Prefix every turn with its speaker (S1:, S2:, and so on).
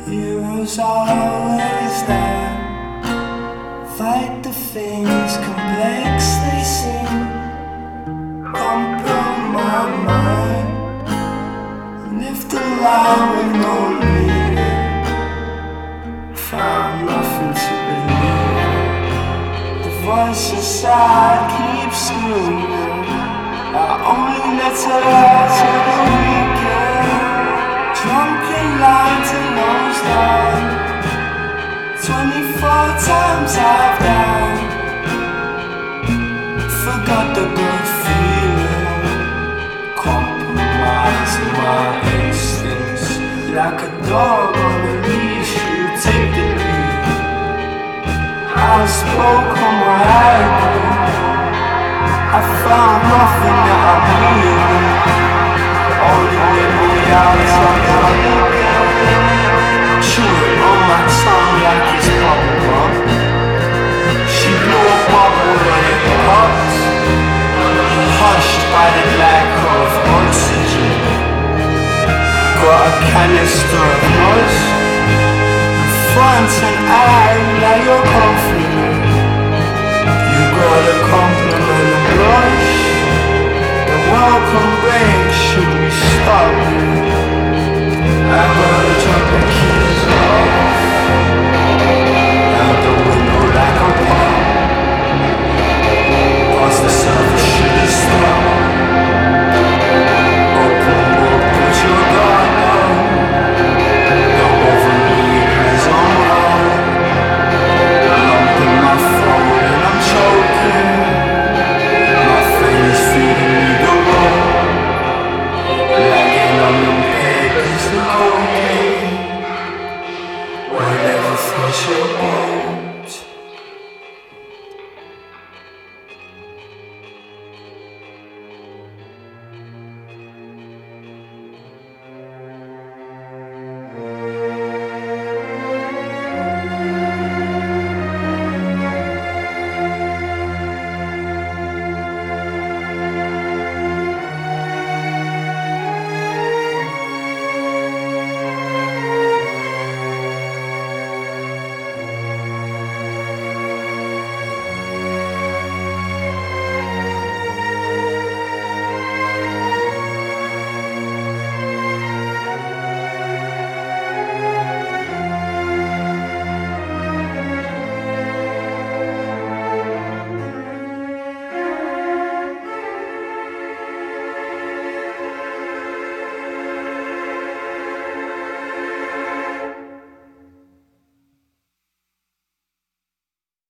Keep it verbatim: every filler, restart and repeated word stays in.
S1: Heroes always there, fight the things complex they seem. Compromise my mind, live the lie with no meaning. Found nothing to believe. The voice inside keeps screaming. I only let her to the weekend. Drunken lines and nose down. Twenty-four times I've died. Forgot the good feeling. Compromising my instincts. Like a dog on a leash, you take the lead. I spoke on what I could. I found nothing that I needed. Only let me out of chewing on my tongue like it's bubble gum. She blew a bubble and it popped, hushed by the lack of oxygen. Got a canister of noise.